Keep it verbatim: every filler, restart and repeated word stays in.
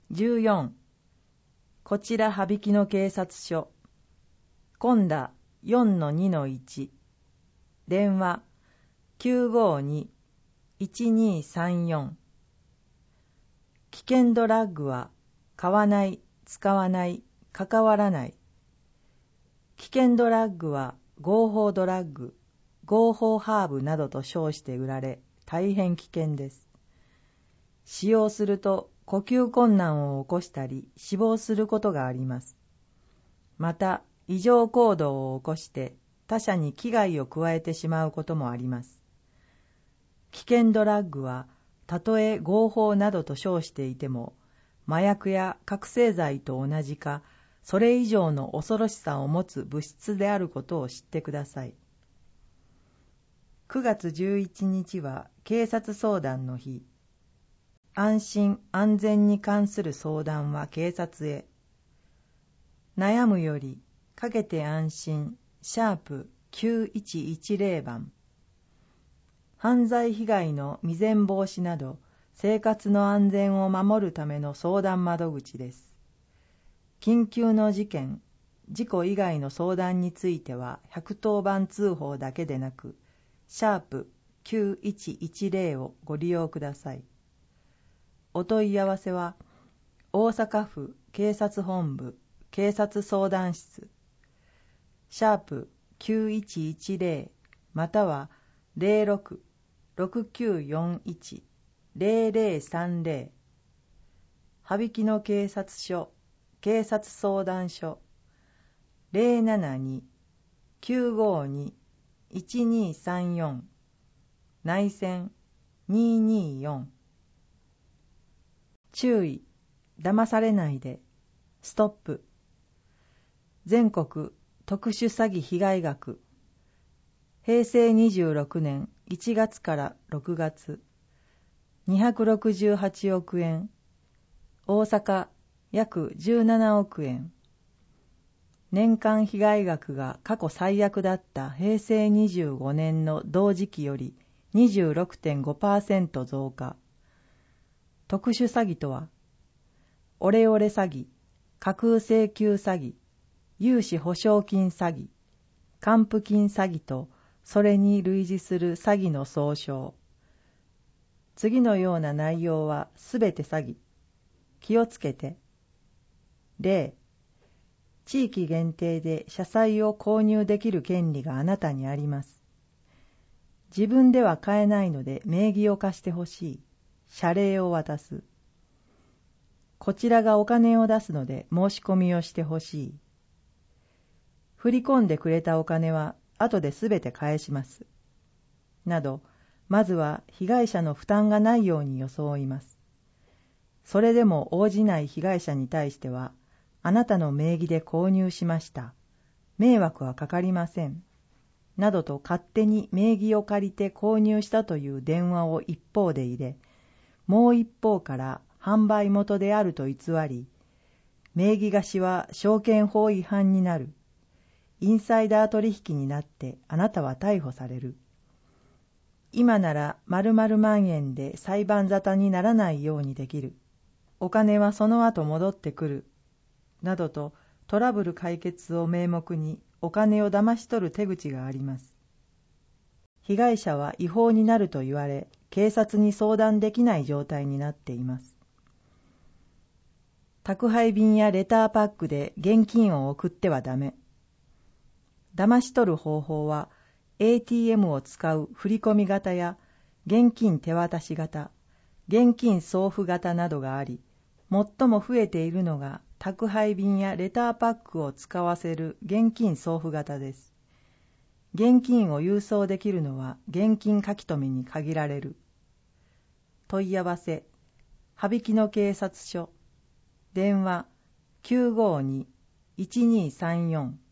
じゅうよんこちら羽曳野警察署今度 よんのにのいち 電話 きゅうごに いちにさんよん 危険ドラッグは買わない、使わない、関わらない。危険ドラッグは合法ドラッグ、合法ハーブなどと称して売られ、大変危険です。使用すると呼吸困難を起こしたり死亡することがあります。また、異常行動を起こして他者に危害を加えてしまうこともあります。危険ドラッグはたとえ合法などと称していても、麻薬や覚醒剤と同じか、それ以上の恐ろしさを持つ物質であることを知ってください。くがつじゅういちにちは警察相談の日。安心安全に関する相談は警察へ。悩むよりかけて安心シャープきゅういちいちゼロ番。犯罪被害の未然防止など生活の安全を守るための相談窓口です。緊急の事件、事故以外の相談についてはひゃくとおばん通報だけでなく、シャープきゅういちいちゼロをご利用ください。お問い合わせは、大阪府警察本部警察相談室、シャープきゅういちいちゼロまたは ゼロろく ろくきゅうよんいち ゼロゼロさんゼロ、羽曳野警察署警察相談所 ゼロななに きゅうごに いちにさんよん 内線にによん。注意、騙されないで、ストップ。全国特殊詐欺被害額、へいせいにじゅうろくねんいちがつからろくがつ、にひゃくろくじゅうはちおくえん、大阪約じゅうななおくえん。年間被害額が過去最悪だったへいせいにじゅうごねんの同時期より にじゅうろくてんごパーセント 増加。特殊詐欺とは、オレオレ詐欺、架空請求詐欺、融資保証金詐欺、還付金詐欺とそれに類似する詐欺の総称。次のような内容はすべて詐欺。気をつけて。例、地域限定で社債を購入できる権利があなたにあります。自分では買えないので名義を貸してほしい。謝礼を渡す。こちらがお金を出すので申し込みをしてほしい。振り込んでくれたお金は後ですべて返します。など、まずは被害者の負担がないように装います。それでも応じない被害者に対しては、あなたの名義で購入しました。迷惑はかかりません。などと勝手に名義を借りて購入したという電話を一方で入れ、もう一方から販売元であると偽り、名義貸しは証券法違反になる。インサイダー取引になってあなたは逮捕される。今なら〇〇万円で裁判沙汰にならないようにできる。お金はその後戻ってくる。などとトラブル解決を名目にお金を騙し取る手口があります。被害者は違法になると言われ、警察に相談できない状態になっています。宅配便やレターパックで現金を送ってはダメ。騙し取る方法は エーティーエム を使う振込型や現金手渡し型、現金送付型などがあり、最も増えているのが宅配便やレターパックを使わせる現金送付型です。現金を郵送できるのは現金書き留めに限られる。問い合わせ、羽曳野警察署、電話 きゅうごに いちにさんよん